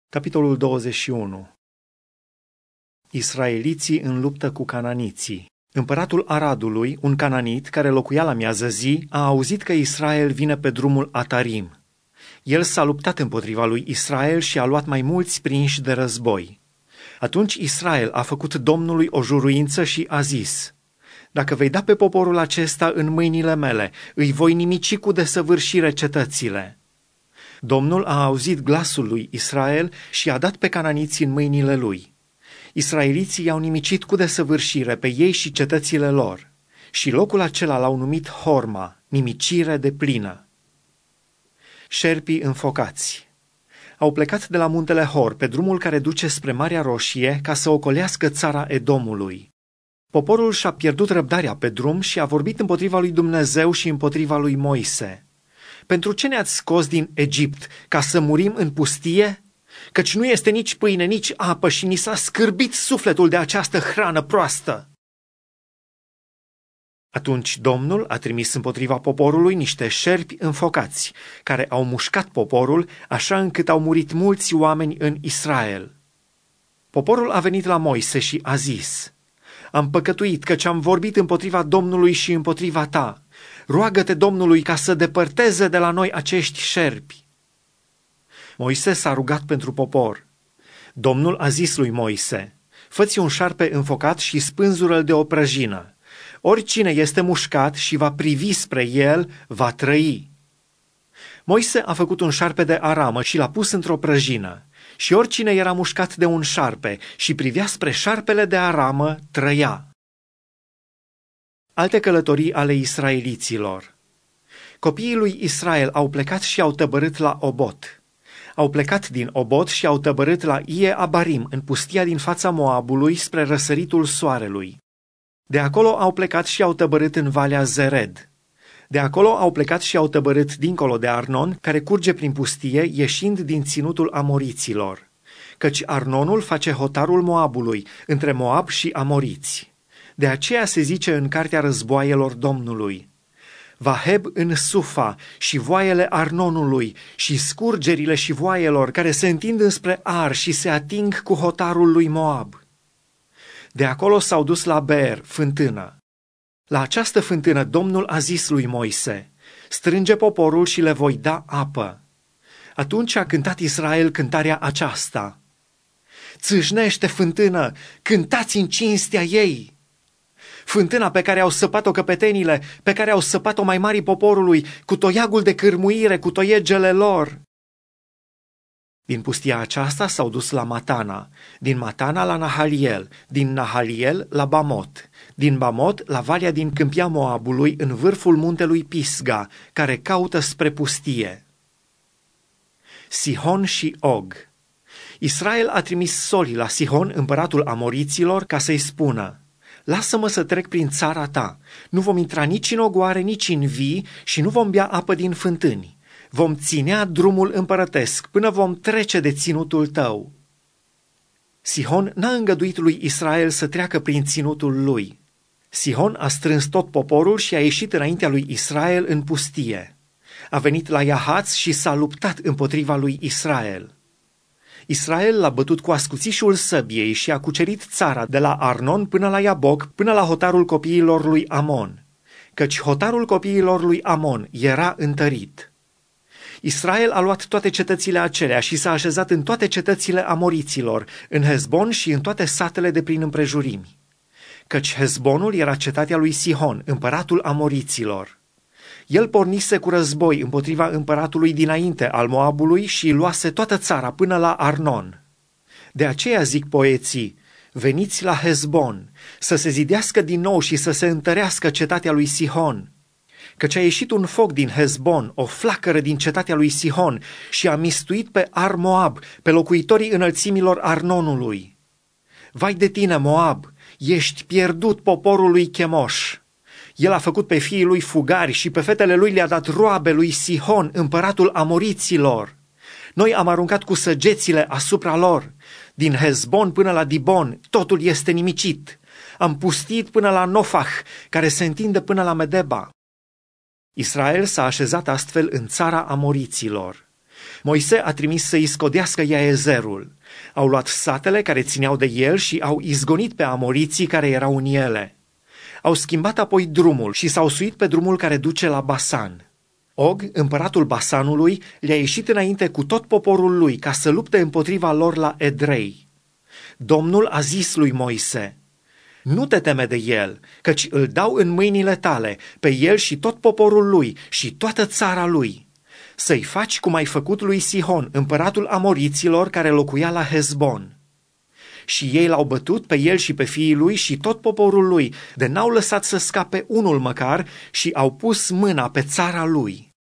Capitolul 21. Israeliții în luptă cu cananiții. Împăratul Aradului, un cananit care locuia la miază zi, a auzit că Israel vine pe drumul Atarim. El s-a luptat împotriva lui Israel și a luat mai mulți prinși de război. Atunci Israel a făcut Domnului o juruință și a zis: „Dacă vei da pe poporul acesta în mâinile mele, îi voi nimici cu desăvârșire cetățile.” Domnul a auzit glasul lui Israel și a dat pe cananiți în mâinile lui. Israeliții i-au nimicit cu desăvârșire pe ei și cetățile lor, și locul acela l-au numit Horma, nimicire de plină. Șerpii înfocați. Au plecat de la muntele Hor pe drumul care duce spre Marea Roșie ca să ocolească țara Edomului. Poporul și-a pierdut răbdarea pe drum și a vorbit împotriva lui Dumnezeu și împotriva lui Moise. „Pentru ce ne-ați scos din Egipt, ca să murim în pustie? Căci nu este nici pâine, nici apă și ni s-a scârbit sufletul de această hrană proastă.” Atunci Domnul a trimis împotriva poporului niște șerpi înfocați, care au mușcat poporul, așa încât au murit mulți oameni în Israel. Poporul a venit la Moise și a zis: „Am păcătuit, căci am vorbit împotriva Domnului și împotriva ta. Roagă-te Domnului ca să depărteze de la noi acești șerpi.” Moise s-a rugat pentru popor. Domnul a zis lui Moise: „Fă-ți un șarpe înfocat și spânzură-l de o prăjină. Oricine este mușcat și va privi spre el, va trăi.” Moise a făcut un șarpe de aramă și l-a pus într-o prăjină. Și oricine era mușcat de un șarpe și privea spre șarpele de aramă, trăia. Alte călătorii ale israeliților. Copiii lui Israel au plecat și au tăbărât la Obot. Au plecat din Obot și au tăbărât la Ie Abarim, în pustia din fața Moabului, spre răsăritul soarelui. De acolo au plecat și au tăbărât în Valea Zered. De acolo au plecat și au tăbărât dincolo de Arnon, care curge prin pustie, ieșind din ținutul amoriților. Căci Arnonul face hotarul Moabului, între Moab și amoriți. De aceea se zice în cartea războaielor Domnului: „Vaheb în Sufa și voaiele Arnonului și scurgerile și voaielor care se întind înspre Ar și se ating cu hotarul lui Moab.” De acolo s-au dus la Beer, fântână. La această fântână Domnul a zis lui Moise: „Strânge poporul și le voi da apă.” Atunci a cântat Israel cântarea aceasta: „Țâșnește, fântână, cântați în cinstea ei! Fântâna pe care au săpat-o căpetenile, pe care au săpat-o mai marii poporului, cu toiagul de cârmuire, cu toiegele lor.” Din pustia aceasta s-au dus la Matana, din Matana la Nahaliel, din Nahaliel la Bamot, din Bamot la valea din câmpia Moabului, în vârful muntelui Pisga, care caută spre pustie. Sihon și Og. Israel a trimis soli la Sihon, împăratul amoriților, ca să-i spună: „Lasă-mă să trec prin țara ta, nu vom intra nici în ogoare, nici în vii și nu vom bea apă din fântâni. Vom ținea drumul împărătesc până vom trece de ținutul tău.” Sihon n-a îngăduit lui Israel să treacă prin ținutul lui. Sihon a strâns tot poporul și a ieșit înaintea lui Israel în pustie. A venit la Iahaț și s-a luptat împotriva lui Israel. Israel l-a bătut cu ascuțișul săbiei și a cucerit țara de la Arnon până la Iaboc, până la hotarul copiilor lui Amon, căci hotarul copiilor lui Amon era întărit. Israel a luat toate cetățile acelea și s-a așezat în toate cetățile amoriților, în Hezbon și în toate satele de prin împrejurimi. Căci Hezbonul era cetatea lui Sihon, împăratul amoriților. El pornise cu război împotriva împăratului dinainte al Moabului și luase toată țara până la Arnon. De aceea zic poeții: „Veniți la Hezbon, să se zidească din nou și să se întărească cetatea lui Sihon. Căci a ieșit un foc din Hezbon, o flacără din cetatea lui Sihon, și a mistuit pe Ar Moab, pe locuitorii înălțimilor Arnonului. Vai de tine, Moab, ești pierdut, poporul lui Chemoș. El a făcut pe fiii lui fugari și pe fetele lui le-a dat roabe lui Sihon, împăratul amoriților. Noi am aruncat cu săgețile asupra lor. Din Hezbon până la Dibon, totul este nimicit. Am pustit până la Nofah, care se întinde până la Medeba.” Israel s-a așezat astfel în țara amoriților. Moise a trimis să-i scodească Iaezerul. Au luat satele care țineau de el și au izgonit pe amoriții care erau în ele. Au schimbat apoi drumul și s-au suit pe drumul care duce la Basan. Og, împăratul Basanului, le-a ieșit înainte cu tot poporul lui ca să lupte împotriva lor la Edrei. Domnul a zis lui Moise: nu te teme de el, căci îl dau în mâinile tale, pe el și tot poporul lui și toată țara lui. Să-i faci cum ai făcut lui Sihon, împăratul amoriților care locuia la Hezbon. Și ei l-au bătut pe el și pe fiii lui și tot poporul lui, de n-au lăsat să scape unul măcar și au pus mâna pe țara lui.